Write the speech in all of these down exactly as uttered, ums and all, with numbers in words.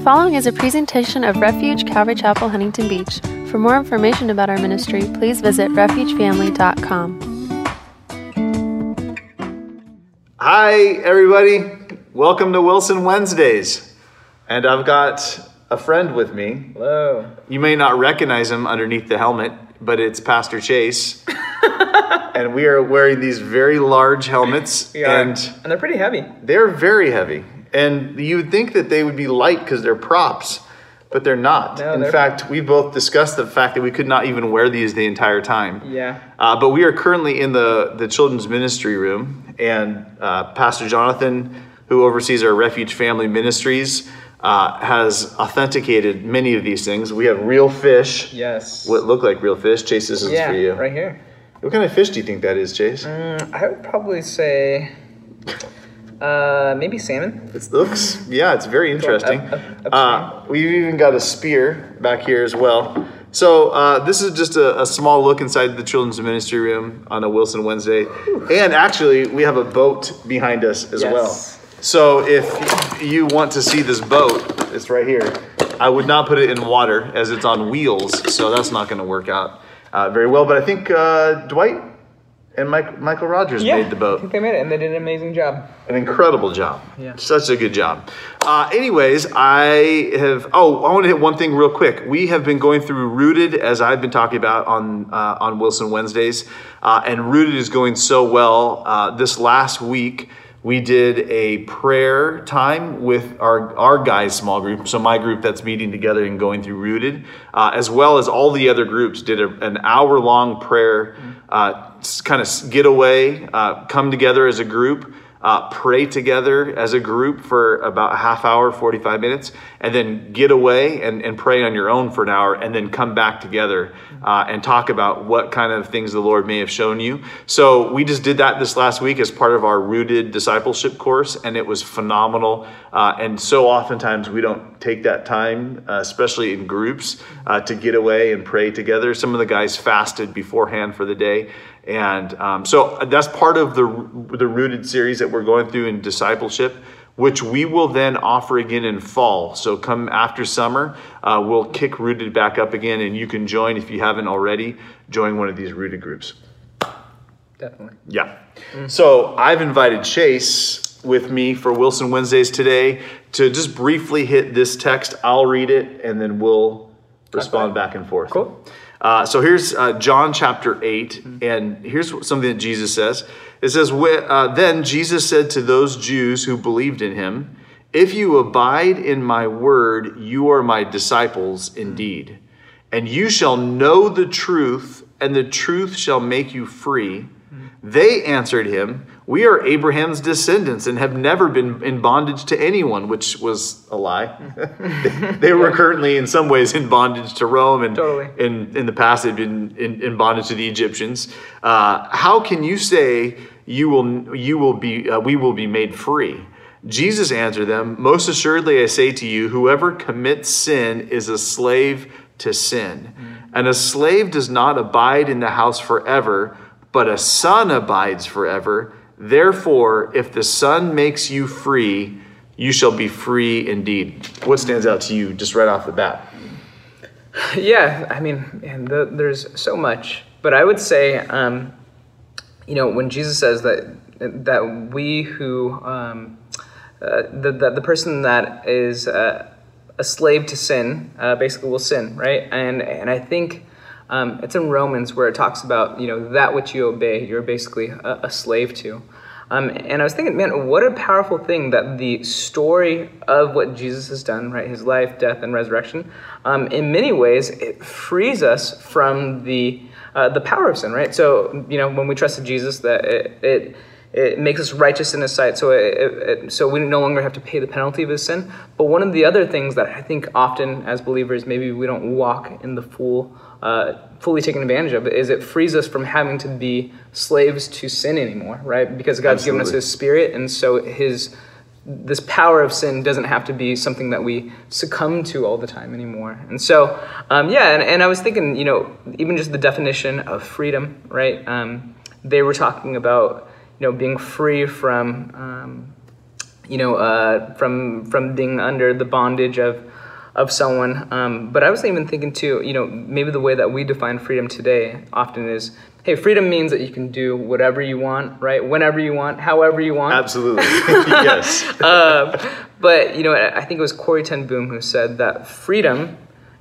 following is a presentation of Refuge Calvary Chapel, Huntington Beach. For more information about our ministry, please visit refuge family dot com. Hi, everybody. Welcome to Wilson Wednesdays. And I've got a friend with me. Hello. You may not recognize him underneath the helmet, but it's Pastor Chase. And we are wearing these very large helmets. We are. And, and they're pretty heavy. They're very heavy. And you would think that they would be light because they're props, but they're not. No, In they're... fact, we both discussed the fact that we could not even wear these the entire time. Yeah. Uh, but we are currently in the, the children's ministry room, and uh, Pastor Jonathan, who oversees our Refuge Family Ministries, uh, has authenticated many of these things. We have real fish. Yes. What look like real fish. Chase, this is yeah, for you. right here. What kind of fish do you think that is, Chase? Mm, I would probably say uh, maybe salmon. It looks, yeah, it's very interesting. Up, up, up uh, we've even got a spear back here as well. So uh, this is just a, a small look inside the children's ministry room on a Wilson Wednesday. Whew. And actually, we have a boat behind us as yes. well. So if you want to see this boat, it's right here. I would not put it in water as it's on wheels, so that's not going to work out uh, very well. But I think uh, Dwight and Mike, Michael Rogers yeah, made the boat. I think they made it, and they did an amazing job. An incredible job. Yeah. Such a good job. Uh, anyways, I have, oh, I want to hit one thing real quick. We have been going through Rooted, as I've been talking about on uh, on Wilson Wednesdays, uh, and Rooted is going so well. Uh, this last week, we did a prayer time with our, our guys' small group, so my group that's meeting together and going through Rooted, uh, as well as all the other groups did a, an hour-long prayer uh, kind of getaway, uh, come together as a group, uh, pray together as a group for about a half hour, forty-five minutes, and then get away and, and pray on your own for an hour, and then come back together uh, and talk about what kind of things the Lord may have shown you. So we just did that this last week as part of our Rooted discipleship course, and it was phenomenal. Uh, and so oftentimes we don't take that time, uh, especially in groups, uh, to get away and pray together. Some of the guys fasted beforehand for the day. And um, so that's part of the the Rooted series that we're going through in discipleship, which we will then offer again in fall. So come after summer, uh, we'll kick Rooted back up again, and you can join, if you haven't already, join one of these Rooted groups. Definitely. Yeah. Mm. So I've invited Chase with me for Wilson Wednesdays today to just briefly hit this text. I'll read it, and then we'll respond back and forth. Cool. Uh, so here's uh, John chapter eight, and here's something that Jesus says. It says, uh, Then Jesus said to those Jews who believed in him, "If you abide in my word, you are my disciples indeed. And you shall know the truth, and the truth shall make you free." They answered him, "We are Abraham's descendants and have never been in bondage to anyone," which was a lie. They were currently in some ways in bondage to Rome, and totally. in, in the past they'd been in, in bondage to the Egyptians. Uh, how can you say you will you will be uh, we will be made free? Jesus answered them, "Most assuredly I say to you, whoever commits sin is a slave to sin. Mm. And a slave does not abide in the house forever, but a son abides forever. Therefore, if the Son makes you free, you shall be free indeed." What stands out to you just right off the bat? Yeah, I mean, man, the, there's so much. But I would say, um, you know, when Jesus says that that we who, um, uh, the, the, the person that is uh, a slave to sin, uh, basically will sin, right? And and I think... Um, it's in Romans where it talks about, you know, that which you obey, you're basically a, a slave to. Um, and I was thinking, man, what a powerful thing that the story of what Jesus has done, right, his life, death, and resurrection, um, in many ways, it frees us from the uh, the power of sin, right? So, you know, when we trusted Jesus, that it, it It makes us righteous in his sight, so it, it, so we no longer have to pay the penalty of his sin. But one of the other things that I think often as believers, maybe we don't walk in the full, uh, fully taken advantage of, is it frees us from having to be slaves to sin anymore, right? Because God's Absolutely. given us his spirit, and so his this power of sin doesn't have to be something that we succumb to all the time anymore. And so, um, yeah, and, and I was thinking, you know, even just the definition of freedom, right? Um, they were talking about, you know, being free from, um, you know, uh, from from being under the bondage of of someone. Um, but I was even thinking too, you know, maybe the way that we define freedom today often is, hey, freedom means that you can do whatever you want, right? Whenever you want, however you want. Absolutely. Yes. uh, but, you know, I think it was Corrie ten Boom who said that freedom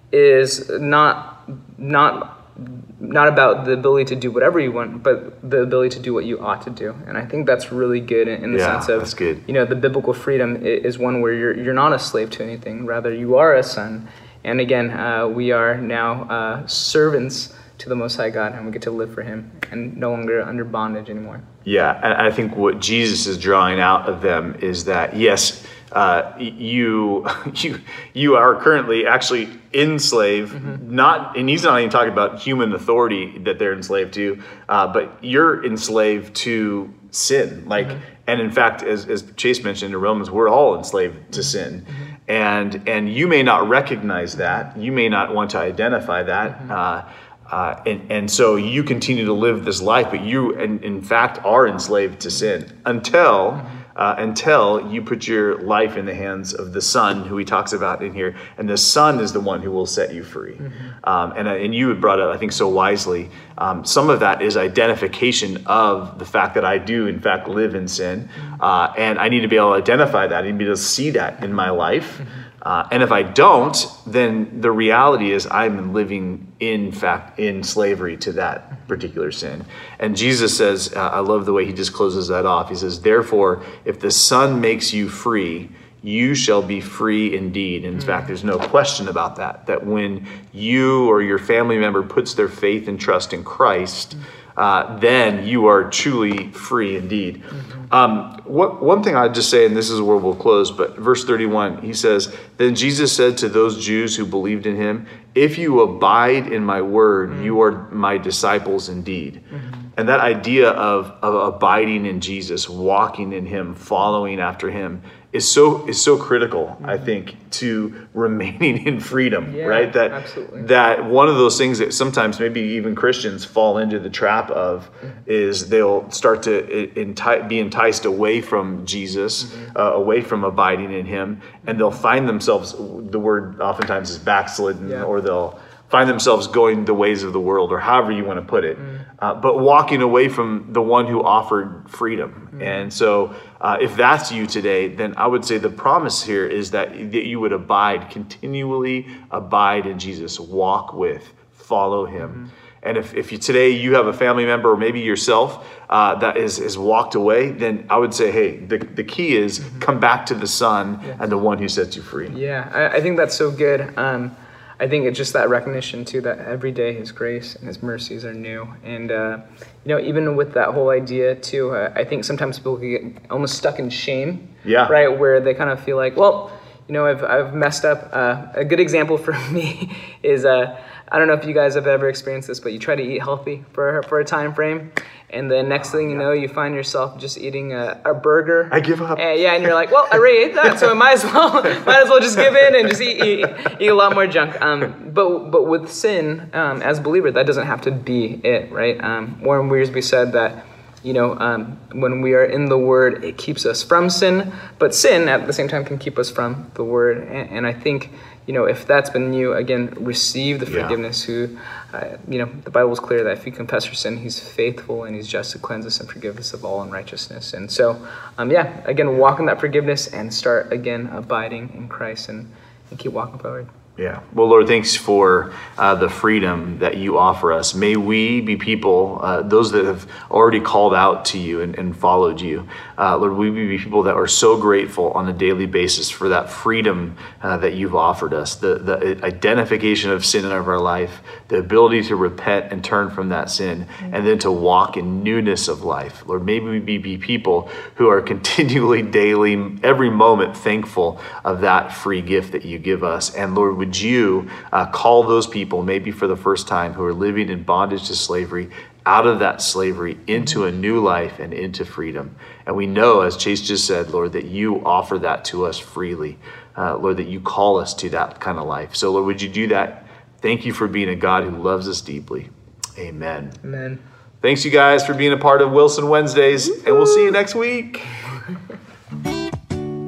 is not not not about the ability to do whatever you want, but the ability to do what you ought to do. And I think that's really good in, in the yeah, sense of, that's good. you know, the biblical freedom is one where you're you're not a slave to anything. Rather, you are a son. And again, uh, we are now uh, servants to the Most High God, and we get to live for Him and no longer under bondage anymore. Yeah, and I think what Jesus is drawing out of them is that, yes, uh, you you you are currently actually enslaved, mm-hmm. not, and he's not even talking about human authority that they're enslaved to, uh, but you're enslaved to sin. Like, mm-hmm. and in fact, as, as Chase mentioned in Romans, we're all enslaved to sin. Mm-hmm. And and you may not recognize that. You may not want to identify that. Mm-hmm. Uh, Uh, and, and so you continue to live this life, but you, in, in fact, are enslaved to sin until uh, until you put your life in the hands of the Son, who he talks about in here. And the Son is the one who will set you free. Mm-hmm. Um, and, and you had brought up, I think so wisely, um, some of that is identification of the fact that I do, in fact, live in sin. Uh, and I need to be able to identify that. I need to be able to see that in my life. Mm-hmm. Uh, and if I don't, then the reality is I'm living, in fact, in slavery to that particular sin. And Jesus says, uh, I love the way he just closes that off. He says, therefore, if the Son makes you free, you shall be free indeed. And in mm-hmm. fact, there's no question about that, that when you or your family member puts their faith and trust in Christ, uh, then you are truly free indeed. Mm-hmm. Um, what, one thing I'd just say, and this is where we'll close, but verse thirty-one, he says, then Jesus said to those Jews who believed in him, if you abide in my word, mm-hmm. you are my disciples indeed. Mm-hmm. And that idea of, of abiding in Jesus, walking in him, following after him, is so is so critical, mm-hmm. I think, to remaining in freedom, yeah, right? That absolutely. That one of those things that sometimes maybe even Christians fall into the trap of mm-hmm. is they'll start to enti- be enticed away from Jesus, mm-hmm. uh, away from abiding in him, and they'll find themselves, the word oftentimes is backslidden, yeah. or they'll find themselves going the ways of the world, or however you want to put it, mm. uh, but walking away from the one who offered freedom. Mm. And so uh, if that's you today, then I would say the promise here is that, that you would abide, continually abide in Jesus, walk with, follow him. Mm-hmm. And if, if you today you have a family member or maybe yourself uh, that is, is walked away, then I would say, hey, the, the key is mm-hmm. come back to the Son yes. and the one who sets you free. Yeah, I, I think that's so good. Um, I think it's just that recognition, too, that every day his grace and his mercies are new. And, uh, you know, even with that whole idea, too, uh, I think sometimes people can get almost stuck in shame, yeah. right, where they kind of feel like, well, you know, I've, I've messed up. Uh, a good example for me is, uh, I don't know if you guys have ever experienced this, but you try to eat healthy for, for a time frame. And then next thing you know, you find yourself just eating a, a burger. I give up. And, yeah, and you're like, well, I already ate that, so I might as well, might as well just give in and just eat, eat, eat a lot more junk. Um, but but with sin, um, as a believer, that doesn't have to be it, right? Um, Warren Wiersbe said that, you know, um, when we are in the Word, it keeps us from sin, but sin at the same time can keep us from the Word. And, and I think, you know, if that's been you, again, receive the forgiveness. Yeah. Who, uh, you know, the Bible is clear that if you confess your sin, he's faithful and he's just to cleanse us and forgive us of all unrighteousness. And so, um, yeah, again, walk in that forgiveness and start, again, abiding in Christ and, and keep walking forward. Yeah. Well, Lord, thanks for uh, the freedom that you offer us. May we be people, uh, those that have already called out to you and, and followed you. Uh, Lord, we be people that are so grateful on a daily basis for that freedom uh, that you've offered us, the, the identification of sin in our life, the ability to repent and turn from that sin, and then to walk in newness of life. Lord, maybe we be, be people who are continually, daily, every moment thankful of that free gift that you give us. And Lord, would you uh, call those people, maybe for the first time, who are living in bondage to slavery, out of that slavery into a new life and into freedom. And we know, as Chase just said, Lord, that you offer that to us freely. Uh, Lord, that you call us to that kind of life. So, Lord, would you do that? Thank you for being a God who loves us deeply. Amen. Amen. Thanks, you guys, for being a part of Wilson Wednesdays, and we'll see you next week.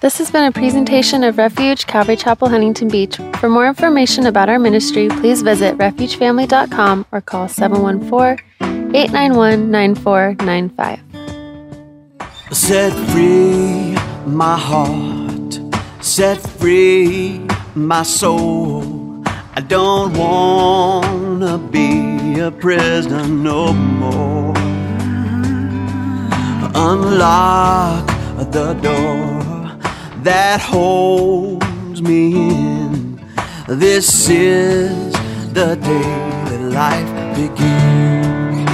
This has been a presentation of Refuge Calvary Chapel, Huntington Beach. For more information about our ministry, please visit refuge family dot com or call seven one four, eight nine one, nine four nine five. Set free my heart, set free my soul. I don't wanna be a prisoner no more. Unlock the door that holds me in. This is the day that life begins.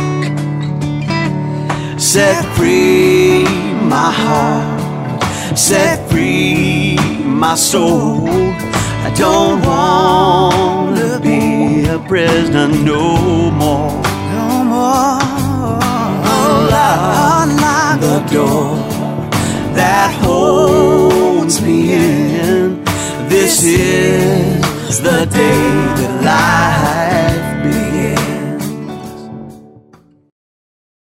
Set free my heart, set free my soul. I don't wanna be a prisoner no more. No more. Unlock, unlock the door that holds me in. This is the day that life